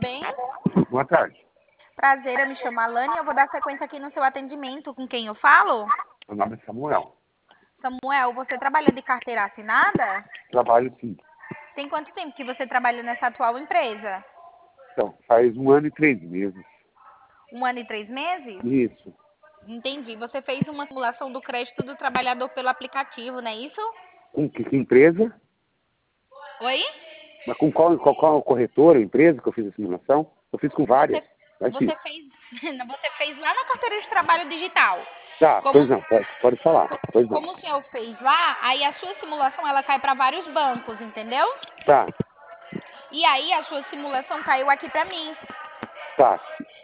bem? Boa tarde. Prazer, eu me chamo Alane e eu vou dar sequência aqui no seu atendimento. Com quem eu falo? Meu nome é Samuel. Samuel, você trabalha de carteira assinada? Trabalho sim. Tem quanto tempo que você trabalha nessa atual empresa? Então, faz 1 ano e 3 meses. 1 ano e 3 meses? Isso. Entendi. Você fez uma simulação do crédito do trabalhador pelo aplicativo, não é isso? Com que empresa? Oi? Mas com qual corretora, empresa que eu fiz a simulação? Eu fiz com várias. Você, Mas sim. você fez, você fez lá na carteira de trabalho digital. Tá, Como, pois não, pode falar. Pois não. como o senhor fez lá, aí a sua simulação ela cai para vários bancos, entendeu? Tá, E aí a sua simulação caiu aqui para mim. tá.